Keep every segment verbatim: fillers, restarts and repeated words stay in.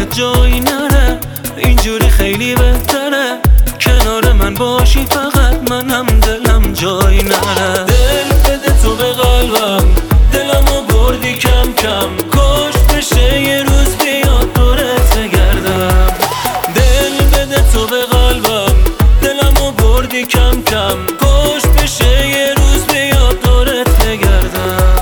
جایی نره، اینجوری خیلی بهتره، کنار من باشی فقط منم دلم جایی نره. دل بده تو به قلبم، دلمو بردی کم کم، کاش بشه یه روز بیاد دورت بگردم. دل بده تو به قلبم، دلمو بردی کم کم، کاش بشه یه روز بیاد دورت بگردم.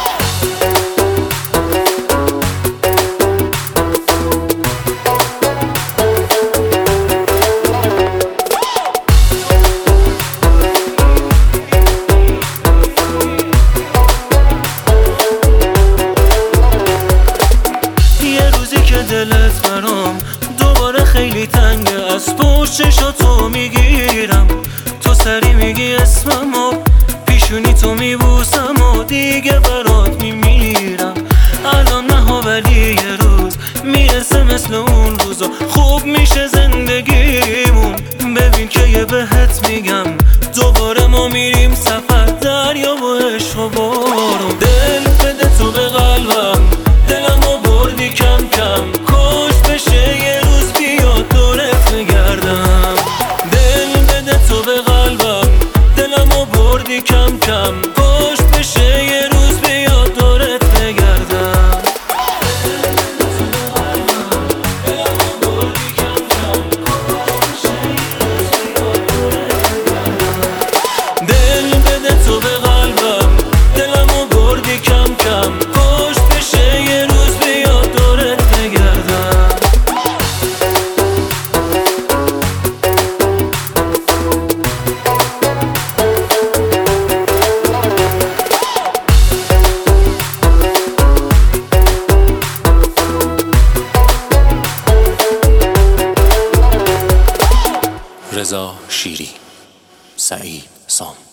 دلت برام دوباره خیلی تنگه، از پشت چشاتو میگیرم، تو سری میگی اسممو، پیشونی تو میبوسم و دیگه برات میمیرم. الان نه ولی یه روز میرسه مثل اون روزا، خوب میشه زندگیمون، ببین که یه بهت میگم دوباره ما میریم سفر، دریا و عشق و بارون. دل بده تو به قلبم، دلمو بردی کم کم، کاش بشه یه روز بیاد دورت بگردم. دل بده تو به قلبم، دلمو بردی کم کم، کاش بشه یه روز بیاد دورت بگردم. دل بده تو به قلبم، دلمو بردی کم کم، کاش بشه یه روز بیاد دورت بگردم. رضا شیری، سعید سام.